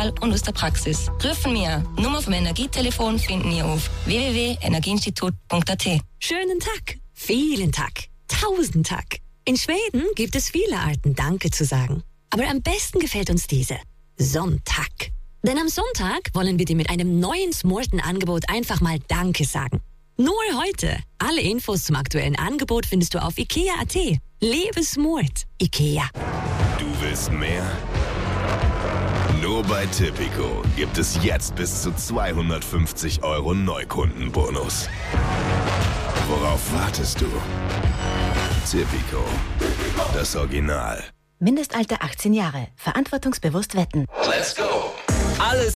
digital und aus der Praxis. Rufen wir. Nummer vom Energietelefon finden ihr auf www.energieinstitut.at. Schönen Tag, vielen Tag, 1000 Tag. In Schweden gibt es viele Arten, Danke zu sagen. Aber am besten gefällt uns diese: Sonntag. Denn am Sonntag wollen wir dir mit einem neuen Smorten-Angebot einfach mal Danke sagen. Nur heute. Alle Infos zum aktuellen Angebot findest du auf ikea.at. Lebe Smort. Ikea. Du willst mehr? Nur bei Tipico gibt es jetzt bis zu 250 € Neukundenbonus. Worauf wartest du? Tipico, das Original. Mindestalter 18 Jahre. Verantwortungsbewusst wetten. Let's go! Alles